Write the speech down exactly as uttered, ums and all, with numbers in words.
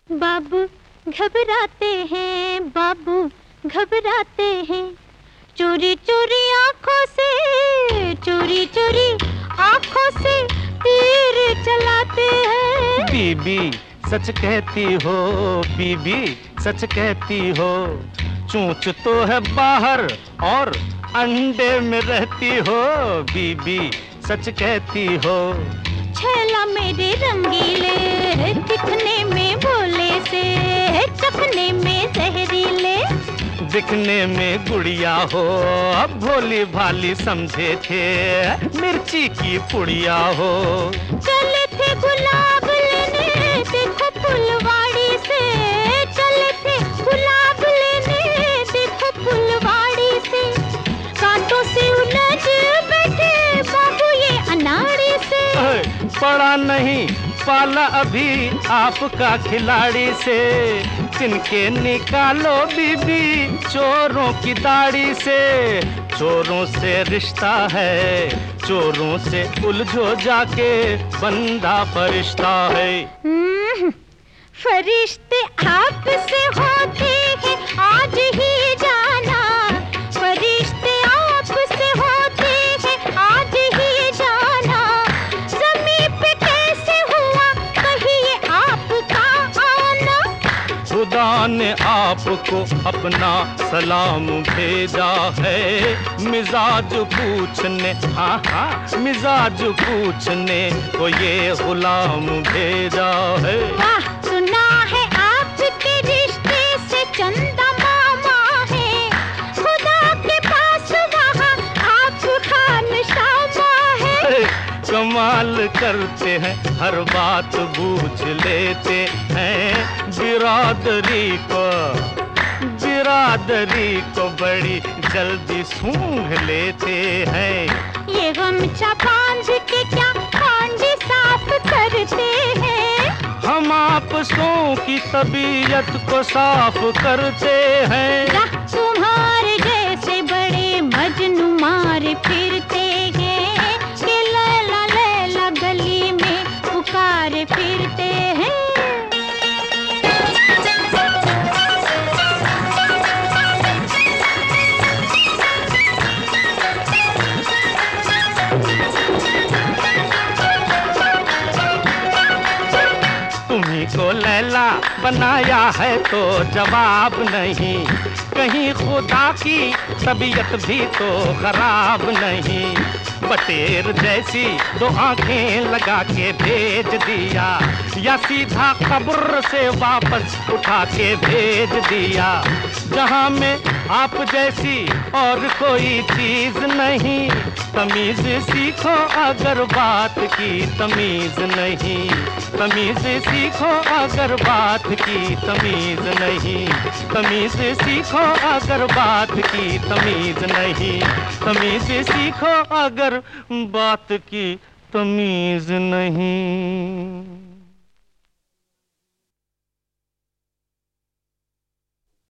बाबू घबराते हैं, बाबू घबराते हैं, चोरी चोरी आंखों से, चोरी चोरी आंखों से तीर चलाते हैं। बीबी सच कहती हो, बीबी सच कहती हो, चोंच तो है बाहर और अंडे में रहती हो। बीबी सच कहती हो। छैला मेरे रंगीले, दिखने में भोले से, चखने में जहरीले, दिखने में गुड़िया हो, अब भोली भाली समझे थे मिर्ची की पुड़िया हो। चले थे गुलाब लेने, देखो फुलवाड़ी से, चले थे गुलाब लेने, देखो फुलवाड़ी से, कांटों से उलझ बैठे बाबू ये अनाड़ी से। पड़ा नहीं पाला अभी आपका खिलाड़ी से, तिनके निकालो बीबी चोरों की दाढ़ी से। चोरों से रिश्ता है, चोरों से उलझो जाके, बंदा फरिश्ता है। फरिश्ते आपसे होते हैं आज ही जाना, फरिश्ते आपसे होते हैं आज ही जाना, ज़मीन पे कैसे हुआ कहिए आपका आना। खुदा ने आपको अपना सलाम भेजा है, मिजाज पूछने, हाँ हाँ मिजाज पूछने को ये गुलाम भेजा है। वाह सुना है आपके रिश्ते से चंदा मामा है, खुदा के पास वहाँ आप खानशामा है। कमाल करते हैं हर बात बूझ लेते हैं, बिरादरी को बिरादरी को बड़ी जल्दी सूंघ लेते हैं। ये गमछा बांध के क्या हांडी साफ करते हैं, हम आपसों की तबीयत को साफ करते हैं। तुम्हारे जैसे बड़े मजनू मार फिरते हैं, कि लैला लैला गली में पुकार फिरते हैं। तुम्ही को लैला बनाया है तो जवाब नहीं, कहीं खुदा की तबीयत भी तो खराब नहीं। बटेर जैसी दो आंखें लगा के भेज दिया, या सीधा कब्र से वापस उठा के भेज दिया। जहां में आप जैसी और कोई चीज नहीं, तमीज सीखो अगर बात की तमीज नहीं, तमीज सीखो अगर बात की तमीज नहीं, तमीज सीखो अगर बात की तमीज नहीं, तमीज सीखो अगर बात की तमीज नहीं।